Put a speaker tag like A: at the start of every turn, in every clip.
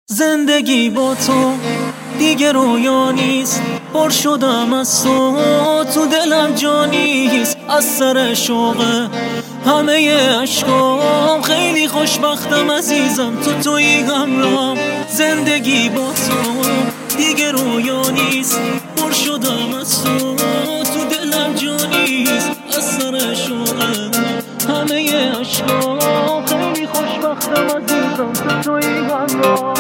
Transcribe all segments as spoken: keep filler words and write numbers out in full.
A: زندگی با تو دیگه رویا نیست، پر شدم از تو، تو دلم جا نیست. از سر شوق همه عشقام خیلی خوشبختم عزیزم، تو تویی همراهم. زندگی با تو دیگه رویا نیست، پر شدم از تو، تو دلم جا نیست. از سر شوق همه عشقام خیلی خوشبختم عزیزم، تو تویی همراهم.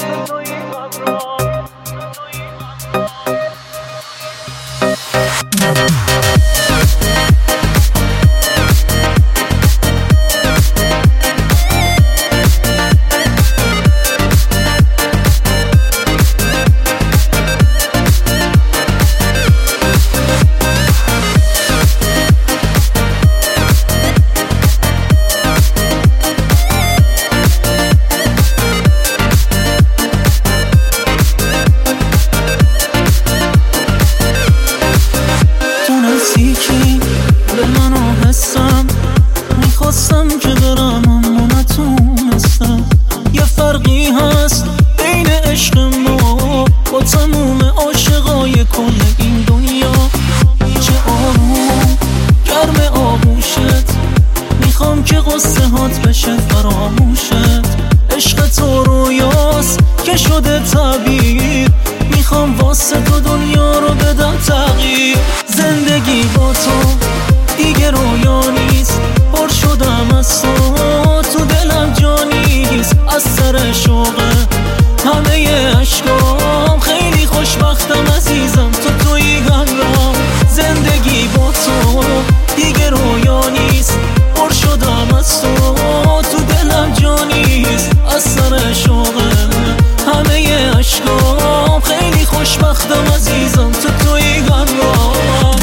A: به منو حسم میخواستم که برم اما نتونستم. یه فرقی هست بین عشق ما با تموم عاشقای کل این دنیا. چه آروم گرم آغوشت، میخوام که قصه هات بشه فراموشت. عشق تو رویاست که شده تعبیر، میخوام واسه تو دنیا رو بدم تغییر. زندگی با تو دیگه رویا نیست، پر شدم از تو، تو دلم جا نیست. از سر شوق همه عشقام خیلی خوشبختم عزیزم، تو تویی همراهم. زندگی با تو دیگه رویا نیست، پر شدم از تو، تو دلم جا نیست. از سر شوق همه عشقام خیلی خوشبختم عزیزم، تو تویی همراهم.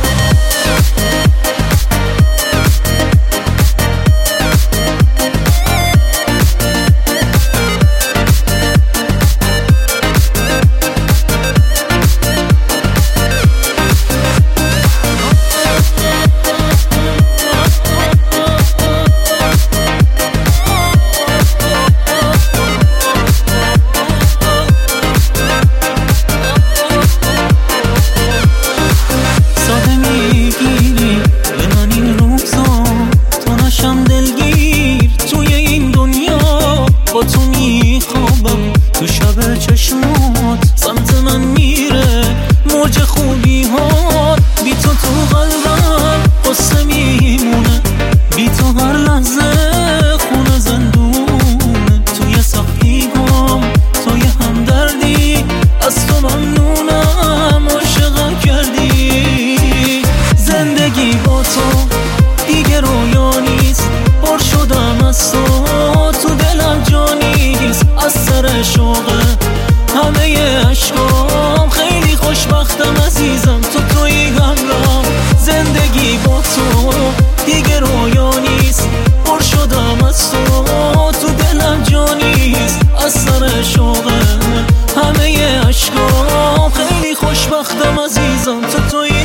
A: با تو میخوابم تو شب چشمات، سمت من میره موج خوبی ها. بی تو تو قلبم قصه میمونه، بی تو هر لحظه خونه زندونه. توی سختی‌هام توی همدردی، از تو ممنونم عاشقم کردی. زندگی با تو دیگه رویا نیست، پر شدم از تو، تو دلم جا نیست. از سر شوق همه عشقام خیلی خوشبختم عزیزم، تو تویی همراهم. زندگی با تو دیگه رویا نیست، پر شدم از تو، تو دلم جا نیست. از سر شوق همه عشقام خیلی خوشبختم عزیزم، تو تویی